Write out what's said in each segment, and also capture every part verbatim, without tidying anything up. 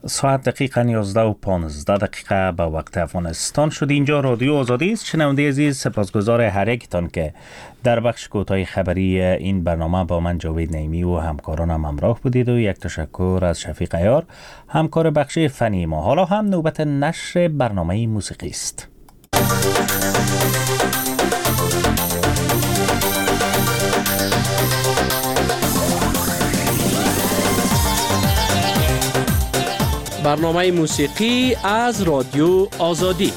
ساعت دقیقا یازده و پانزده دقیقه به وقت افغانستان شد. اینجا رادیو آزادی است. شنونده عزیز، سپاسگزار هر یکتان که در بخش کوتاه خبری این برنامه با من جاوید نعیمی و همکارانم همراه بودید و یک تشکر از شفیق عیار، همکار بخش فنی ما. حالا هم نوبت نشر برنامه موسیقی است. برنامه موسیقی از رادیو آزادی.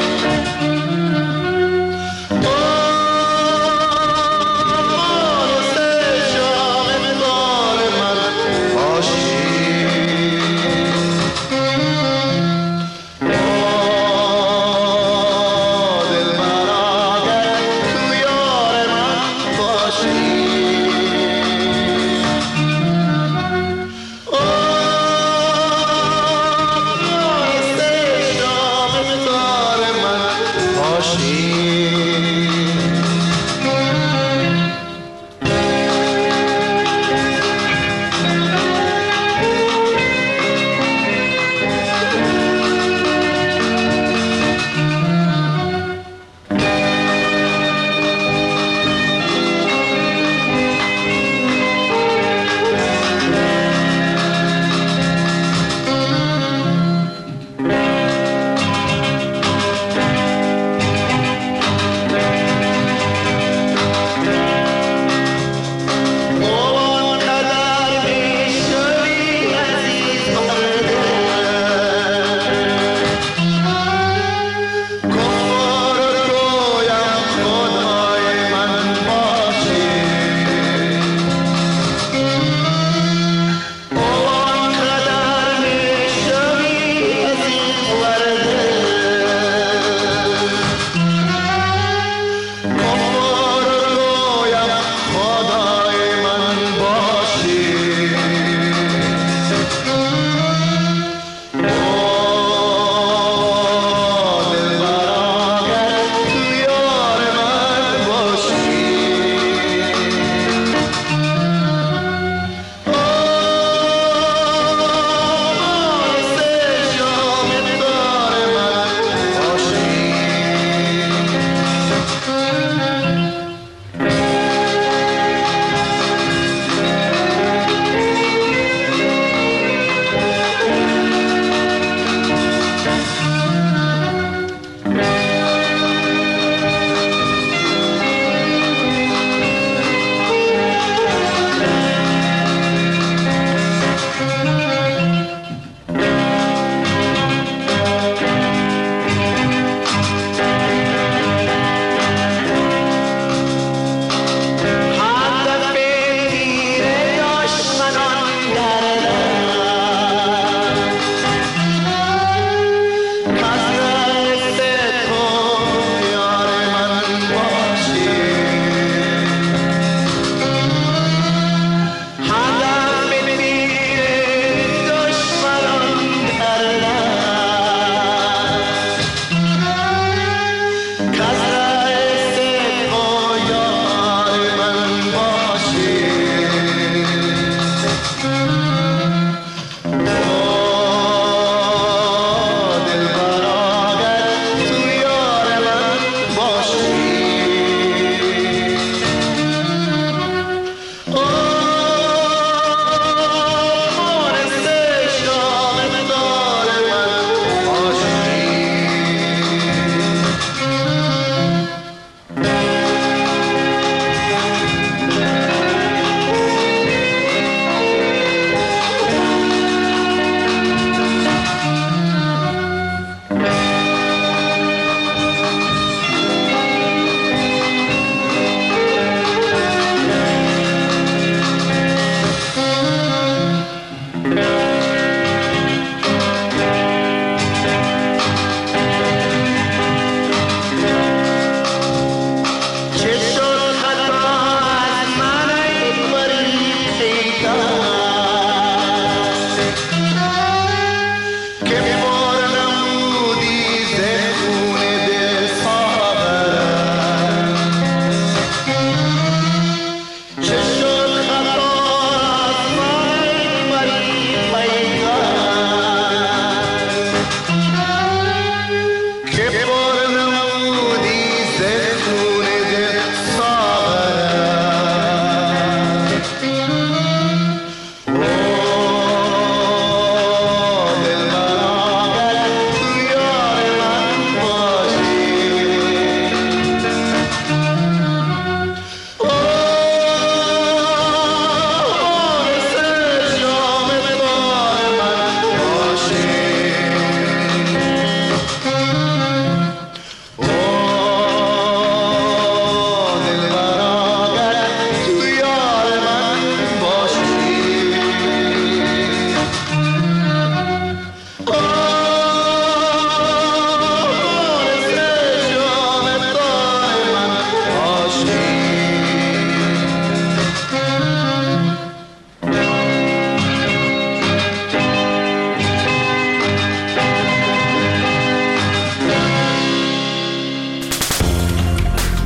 Oh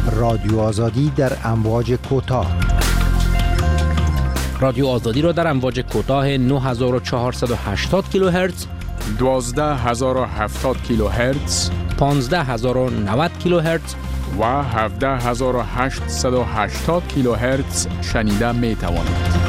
رادیو آزادی در امواج کوتاه. رادیو آزادی را در امواج کوتاه نه هزار و چهارصد و هشتاد کیلوهرتز، دوازده هزار و هفتاد کیلوهرتز، پانزده هزار و نود کیلوهرتز و هفده هزار و هشتصد و هشتاد کیلوهرتز شنیده می توانید.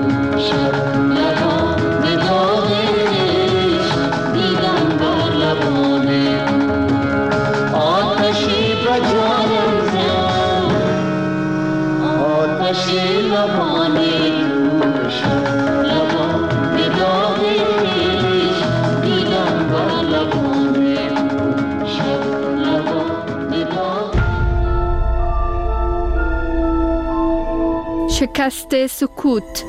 Love شکست سکوت.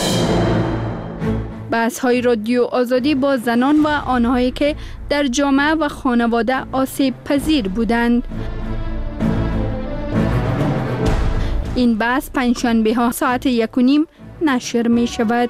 بحث های رادیو آزادی با زنان و آنهایی که در جامعه و خانواده آسیب پذیر بودند. این بحث پنجشنبه ها ساعت یک و نیم نشر می شود.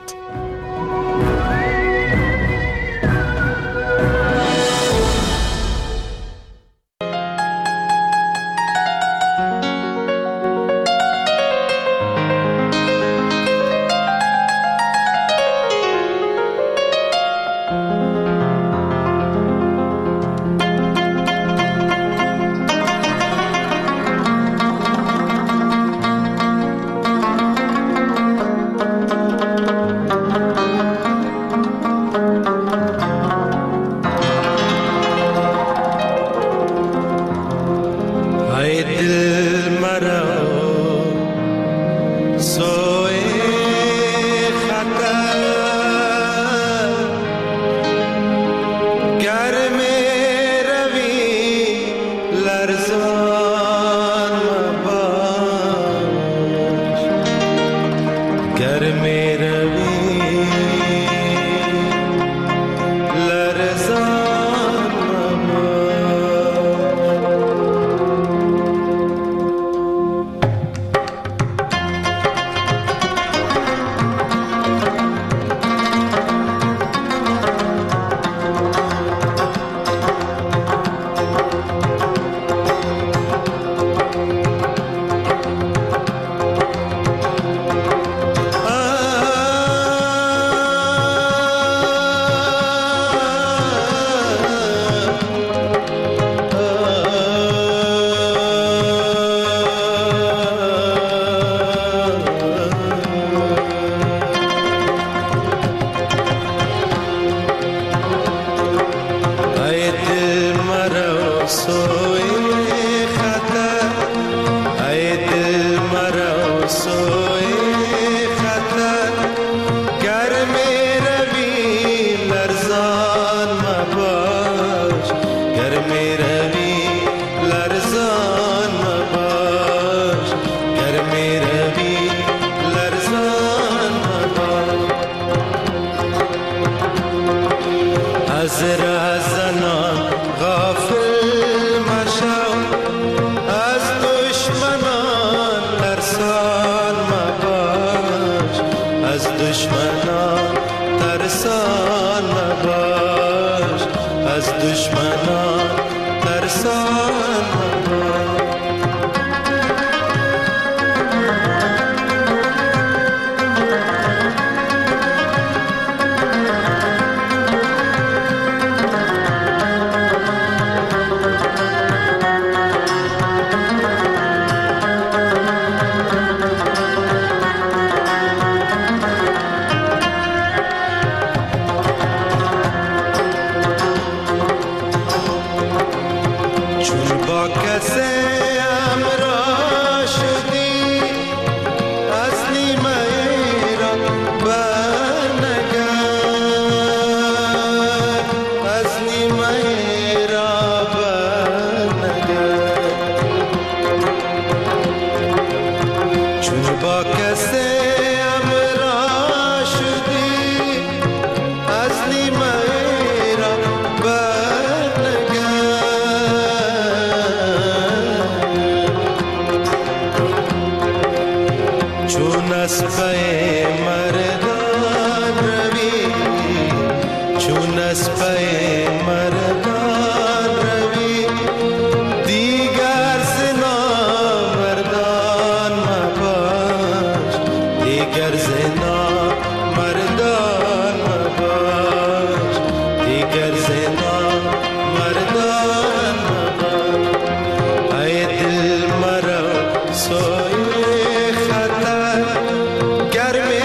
Soy khata gar mein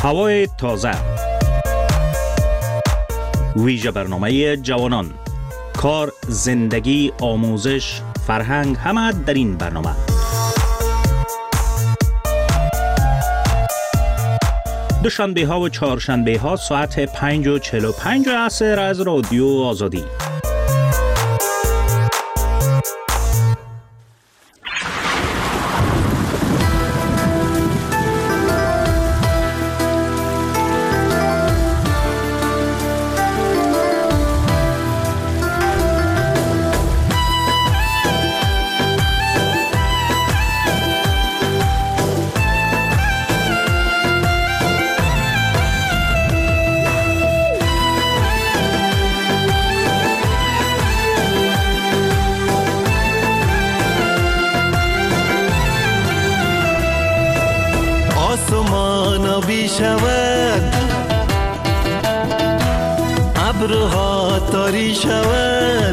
هوای تازه، ویژه برنامه جوانان، کار، زندگی، آموزش، فرهنگ، همه در این برنامه. دوشنبه ها و چهارشنبه ها ساعت پنج و چهل و پنج عصر از رادیو آزادی. آسمان بی شود، ابرها تاری شود.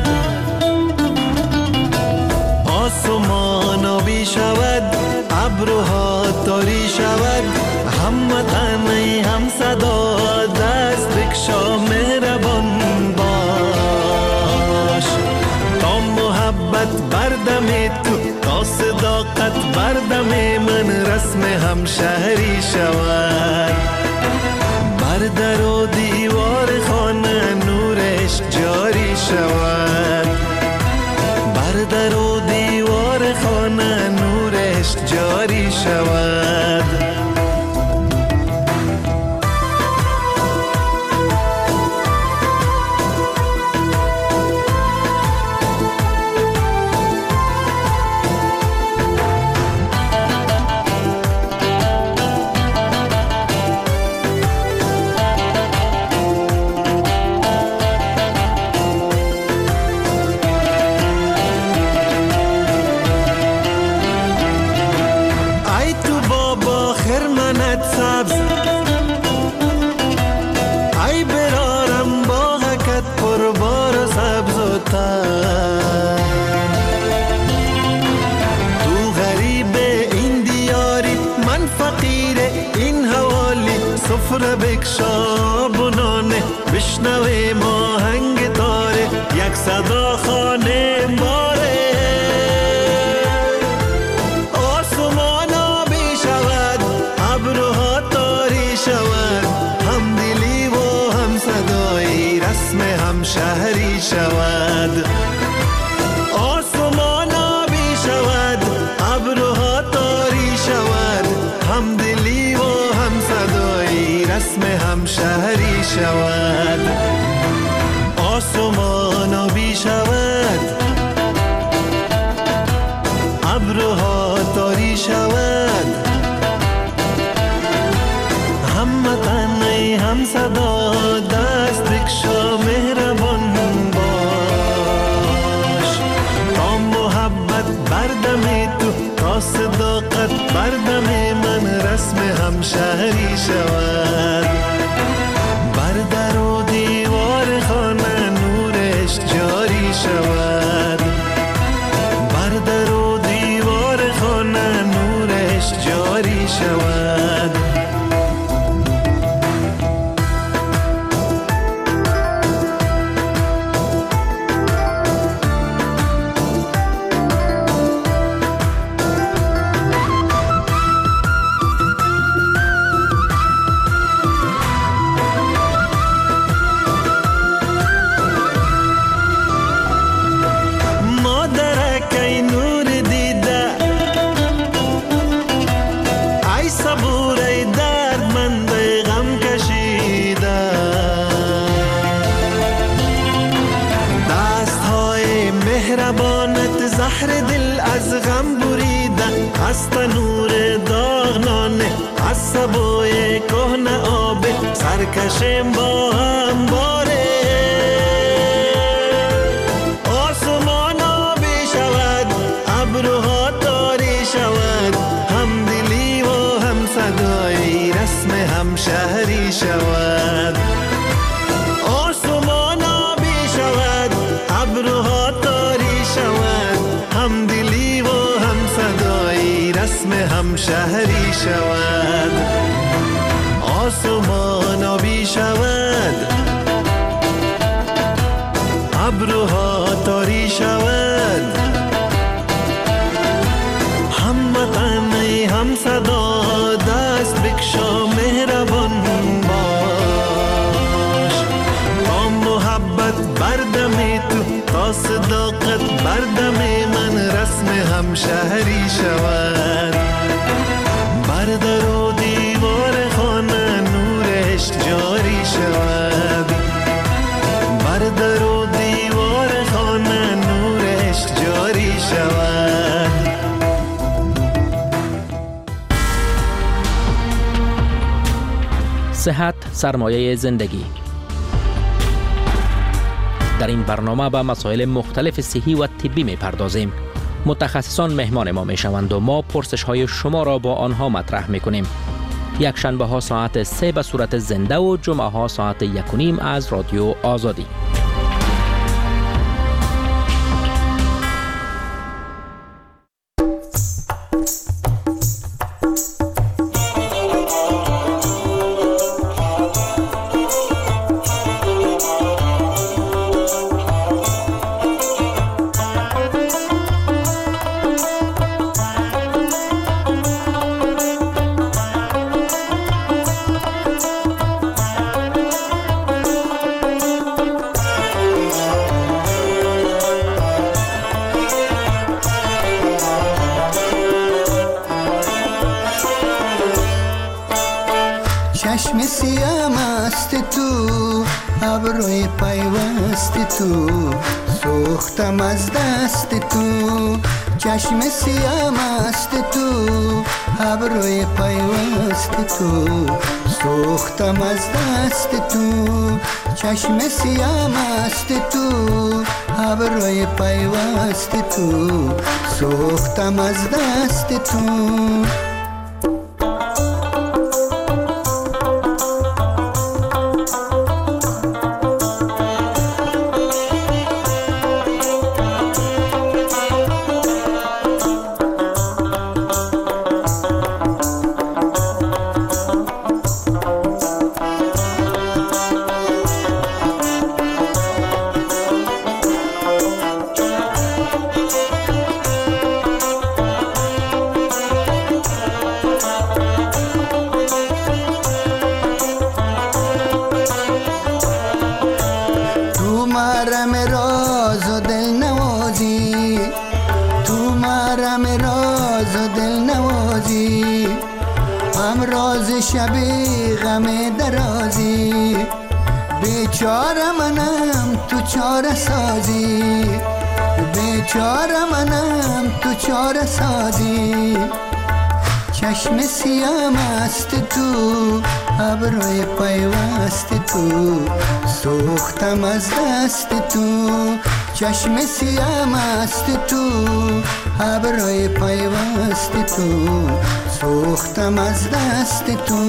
آسمان بی شود، ابرها تاری شود. هم وطنی هم صدا، دست بکشا مهربان باش. تا محبت بردم تو، تا صداقت بردم من، رسم همشهری شود. بر در و دیوار خانه نورش جاری شود. بر در و دیوار خانه نورش جاری شود. سفره بکشا بنانه، بشنوه ماهنگ تاره، یک صدا خانه باره. آسمان آبی شود، ابرها تاری شود. هم دلی و هم صدایی، رسم هم شهری شود. آسمان آبی شود، ابرها تاری شود. هم دلی و هم صدایی، رسم هم شهری شود. آسمان آبی شود، ابرها تاری شود. هم وطنی هم صدا، دست بکشا مهربان باش. تا محبت بردم تو، تا صداقت بردم من، رسم هم شهری شود. بر در و دیوار خانه نورش جاری شود. بر در و دیوار خانه نورش جاری شود. زهر دل از غم بریده، از تنور داغنانه، از سبوی کهنه آب، سرکشم با هم باره. آسمان آبی شود، ابرها تاری شود. هم دلی و هم صدایی، رسم هم شهری شود. آسمان آبی شود، ابرها تاری شود. هم دلی و هم صدایی، رسم هم شهری شود. آسمان آبی شود، ابروها تاری شود. هم وطن هم صدا دست بکشا مهربان باش، تا محبت بردم تو، تا صداقت بردم من رسم همشهری شود. بر در و دیوار خانه نور عشق جاری شود، بر در و دیوار خانه نور عشق جاری شود. صحت سرمایه زندگی. در این برنامه به مسائل مختلف صحی و طبی می پردازیم. متخصصان مهمان ما می شوند و ما پرسش های شما را با آنها مطرح می کنیم. یک شنبه ها ساعت سه به صورت زنده و جمعه ها ساعت یک و نیم از رادیو آزادی. چشم سیام است تو، ابروی پیوست تو، سوختم از دست تو. چشم سیام است تو، ابروی پیوست تو، سوختم از دست تو. چشم سیام است تو، ابروی پیوست تو، سوختم از دست تو. شبی غم درازی، بیچاره منم تو چاره سازی، بیچاره منم تو چاره سازی. چشم سیام است تو، ابروی پیوست تو، سوختم از دست تو. چشم سیام است تو، ابروی پیوست تو، سوختم از دست تو.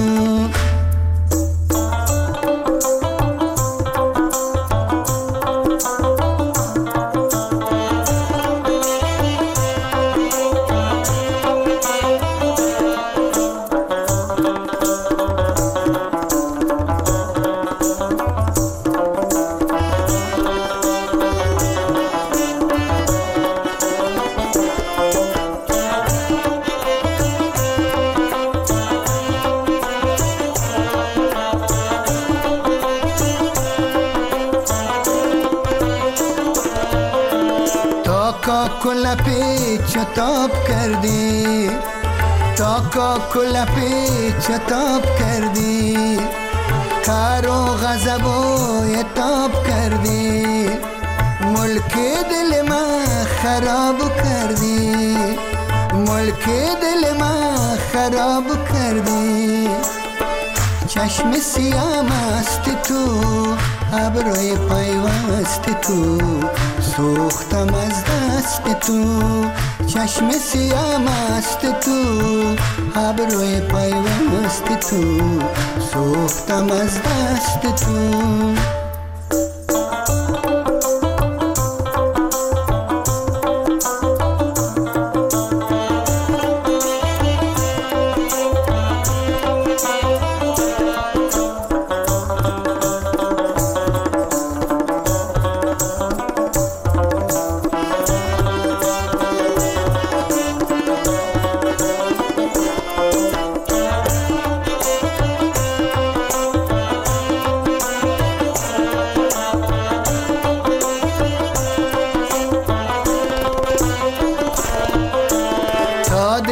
کل پیچ تاب کردی، تا کل پیچ تاب کردی، کار و غضب و تاب کردی، ملک دل من خراب کردی، ملک دل من خراب کردی. چشم سیام است تو، ابروی پیوست تو، سوختم از دست تو. چشم سیام است تو، ابروی پیوست تو، سوختم از دست تو.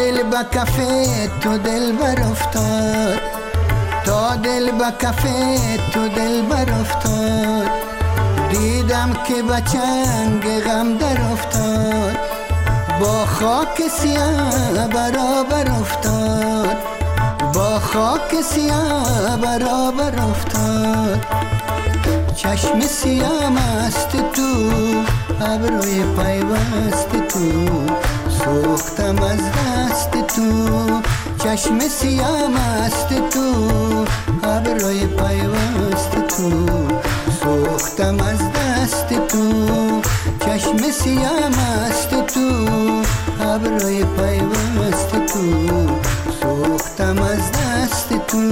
دل به کف تو دل بر افتاد، تا دل به کف تو دل بر افتاد، دیدم که به چنگ غم در افتاد، با خاک سیاه برابر افتاد، با خاک سیاه برابر افتاد. چشم سیاه مست تو، ابروی پیوست تو، سوختم از دست تو. چشم سیاه مست تو، ابروی پیوست تو، سوختم از دست تو. چشم سیاه مست تو، ابروی پیوست تو، سوختم از دست تو.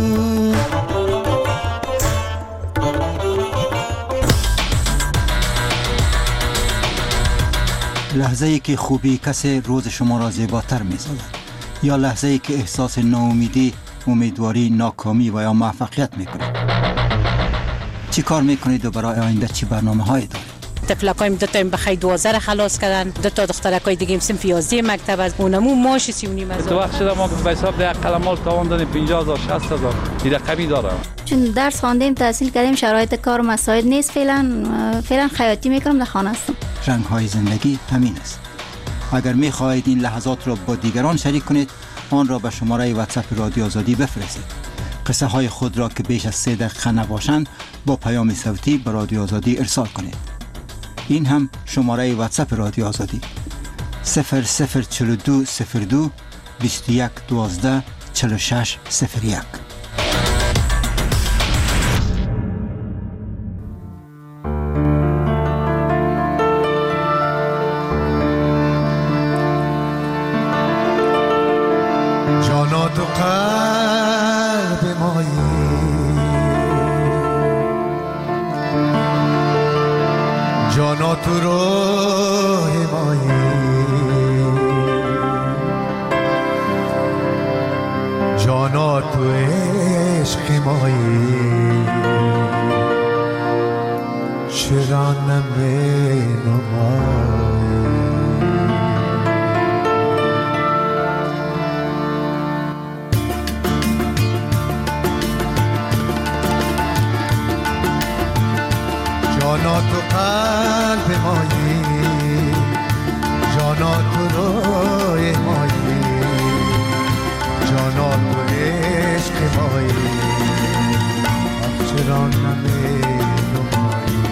لحظه ای که خوبی کسی روز شما را زیباتر می سازد، یا لحظه ای که احساس ناامیدی، امیدواری، ناکامی و یا موفقیت می کنید. چی کار می کنید و برای آینده چی برنامه هایی دارید؟ تفلکایم دو تا بخیر دوازده خلاص کردن، دو تا دخترکای دیگه صنف یازده مکتب از اونمو ماش سی و نیم هزار. تو وقت شده ما به حساب ده قلمال تاوان دادیم پنجاه هزار شصت هزار این رقمی داره. چون درس خواندیم تحصیل کردیم شرایط کار مساعد نیست، فعلا فعلا خیاطی میکنم، در خانه هستم. رنگ های زندگی همین است. اگر می خواهید این لحظات را با دیگران شریک کنید، آن را به شماره واتساپ رادیو آزادی بفرستید. قصه های خود را که بیش از سه دقیقه نباشند با پیام صوتی به رادیو آزادی ارسال کنید. این هم شماره واتساپ رادیو آزادی صفر صفر چهل و دو صفر دو بیست و یک دوازده چهل و شش صفر یک. جانا تو قلب مایی، جانا تو روح مایی، جانا تو عشق مایی، چرا نمی نمایی. جانا تو قلب مایی، جانا تو روح مایی، جانا تو عشق مایی، چرا نمی نمایی.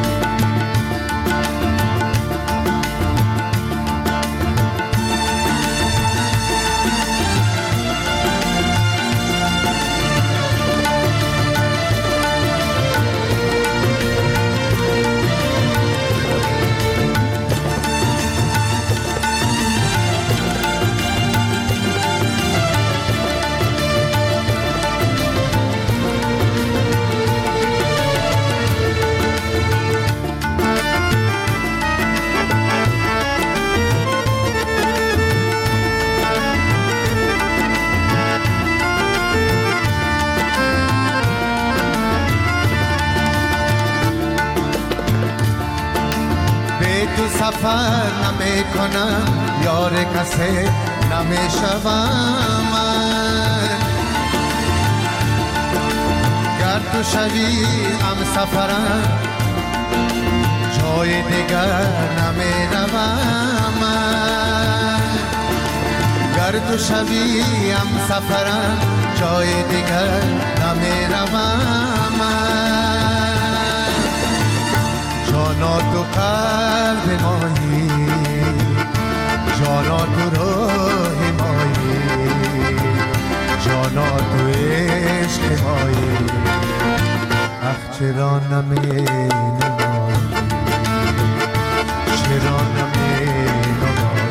سفر نمی کنم، یار کسی نمی شوم من. گر تو شوی هم سفرم، جای دیگر نمی روم من. گر تو شوی هم سفرم، جای دیگر نمی روم من. جانا تو قلب مایی، جانا تو روح مایی، جانا تو عشق مایی، اخ چرا نمی نمایی، چرا نمی نمایی.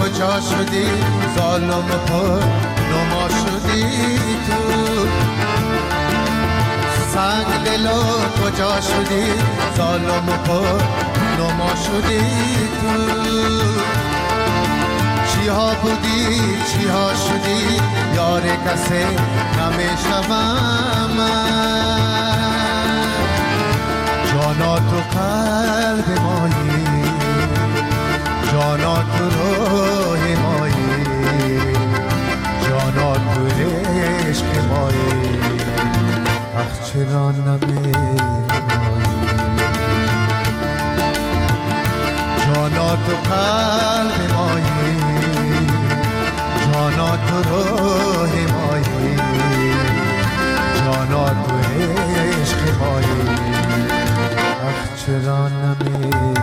کجا شدی ظالم پر نما شدی تو سنگ دلو کجا شدی ظالم پر نما شدی تو چی ها بودی چی ها شدی یار کسی نمیشنوم من جانا تو قلب مایی جانا تو روح مایی جانا تو عشق مایی اخ چرا نمیمایی جانا تو قلب مایی جانا تو روح مایی جانا تو عشق مایی اخ چرا نمیمایی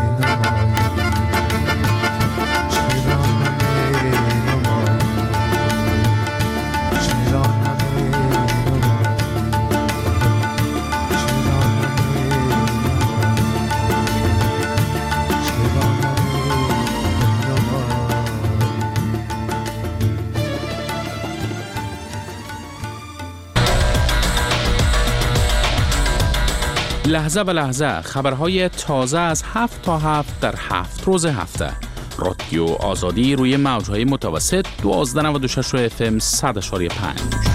لحظه به لحظه خبرهای تازه از هفت تا هفت در هفت روز هفته. رادیو آزادی روی موجهای متوسط دوازده نود و شش اف ام صد اشاری پنج.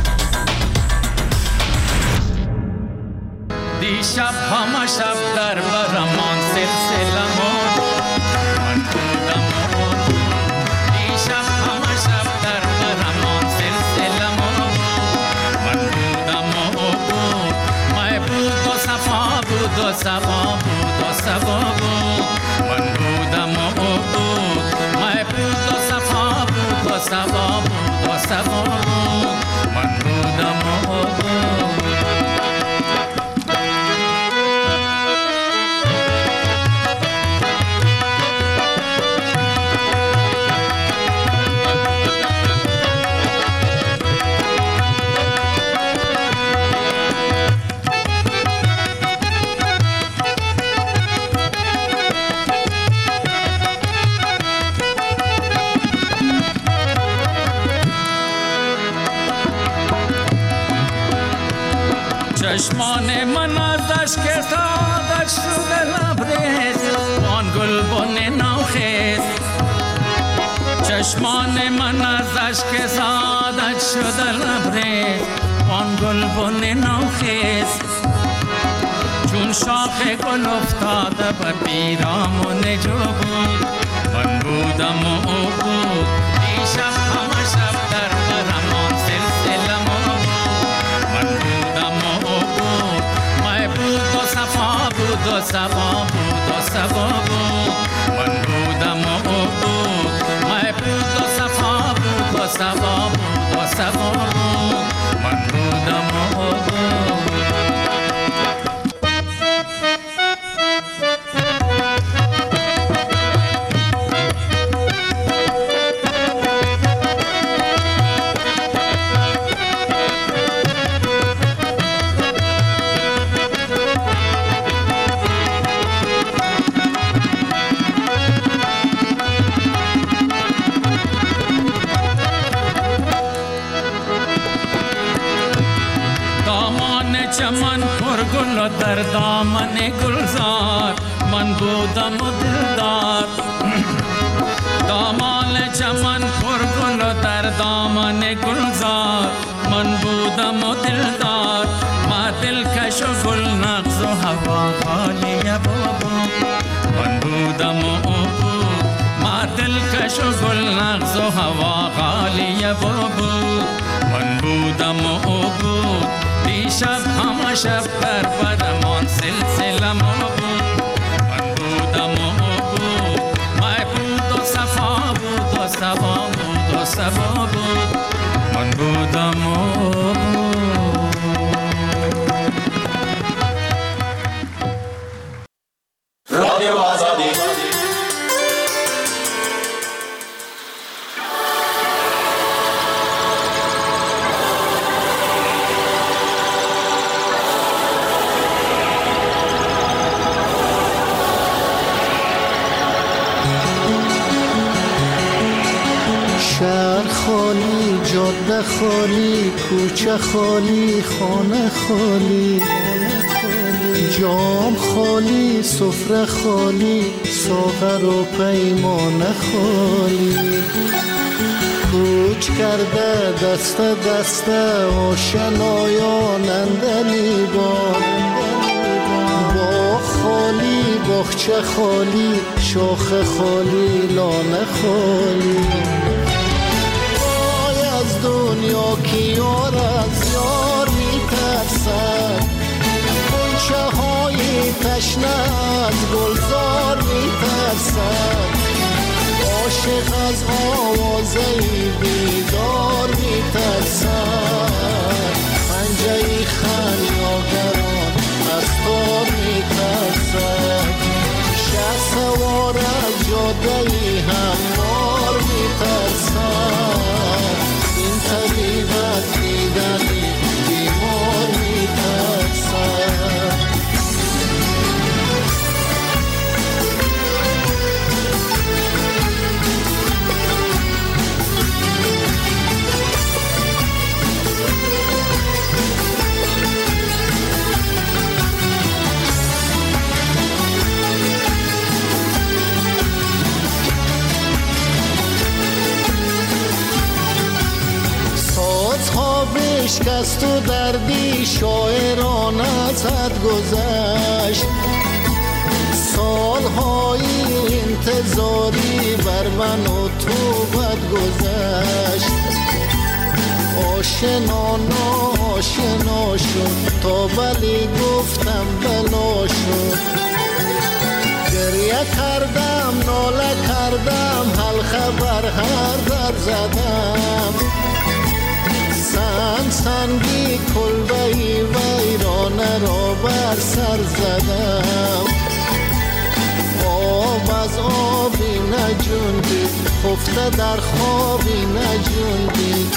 دیشب همه شب در برمان سلسله مون من بودم دیشب همه شب در برمان سلسله مون من بودم مای بود و صفا بود و صفا بود و صفا بود من بودم مای بود و صفا بود و صفا بود و صفا بود من بودم چشمان من ازش که سادت شده لبریز آن گل بن نوخیز چشمان من ازش که سادت شده لبریز آن گل بن نوخیز چون شاخ گل افتاده بر پیرامون جو بود من بودم و او بود دیشب همه شب در برمان سلسله مون من بودم بود و صفا بود و صفا بود و صفا بود من بودم و او بود مای بود و صفا بود و صفا بود و صفا بود من بودم و او بود چمن پر گل و در دامن گلزار من بودم و دلدار دامان چمن پر گل و در دامن گلزار من بودم و دلدار ما دلکش و گل نغز و هوا خالی بابا من بودم و او بود ما دلکش و گل نغز و هوا خالی بابا من بودم و او بود دیشب همه شب در برمان سلسله ما بود من بودم و او بود مای بود و صفا بود و صفا بود و صفا بود من بودم و او بود رادیو آزادی خالی، کوچه خالی، خانه خالی، جام خالی، سفره خالی، ساغر و پیمانه خالی. کوچ کرده دست دست آشنایان اندلیبان، با خالی، باغچه خالی، شاخ خالی، لانه خالی. وای از دنیا که یار از یار میترسد، غنچه های تشنه از گلزار میترسد، عاشق از آوازه بیدار میترسد، پنجه خمیاگران از تار میترسد، شه سوار از جاده هموار میترسد، این طبیب از دیدن بیمار میترسد. بشکست و دردی شاعران از حد گذشت، سالهای انتظاری بر من و تو بد گذشت، آشنا ناشنا شد تا ولی گفتم بلا شد، گریه کردم ناله کردم حلقه بر هر در زدم، سنگ سنگی کلبهی ویرانه را بر سر زدم، آب از آبی نجوندی خفته در خوابی نجوندی،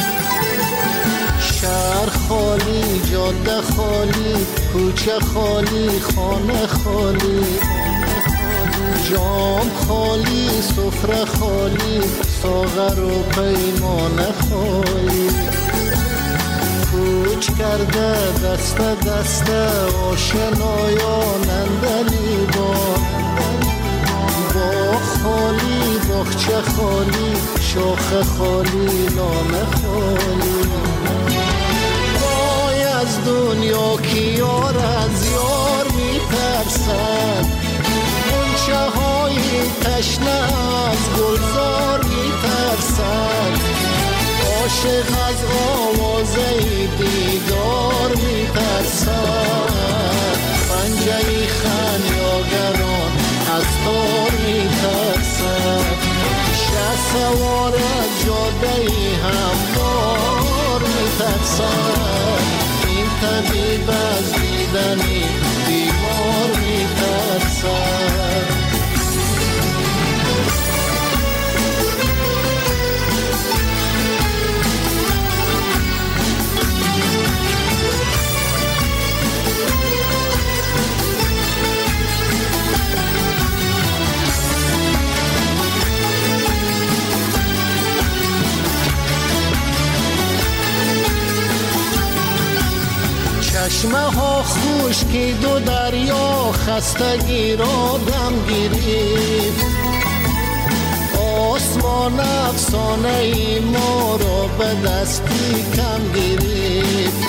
شهر خالی، جاده خالی، کوچه خالی، خانه خالی، جام خالی، سفره خالی، ساغر و پیمانه خالی. کوچ کرده دست دست آشنایان اندلیبان، باغ خالی، باغچه خالی، شاخ خالی، لانه خالی. وای از دنیا که یار از یار میترسد، غنچه های تشنه از گلزار میترسد، عاشق از آوازه دیدار میترسد، پنجه خمیاگران از تار میترسد، شه سوار از جاده هموار میترسد، این طبیب از دیدنی بیمار میترسد. چشمه ها خشکی دو دریا خستگی را دم گرفت، آسمان افسانه ای ما را به دستی کم گرفت،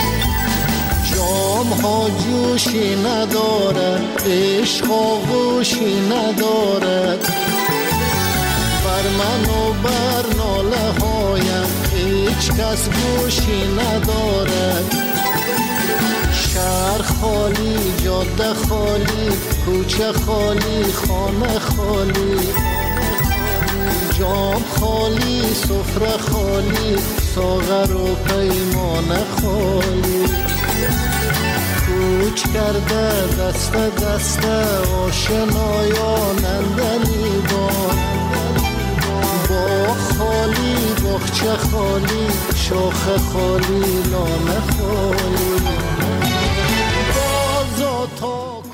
جام ها جوشی ندارد، عشق آغوشی ندارد، بر من و بر ناله هایم هیچ کس گوشی ندارد، شهر خالی، جاده خالی، کوچه خالی، خانه خالی، جام خالی، سفره خالی، ساغر و پیمانه خالی. کوچ کرده دست دست آشنایان اندلیبان، باغ خالی، باغچه خالی، شاخ خالی، لانه خالی.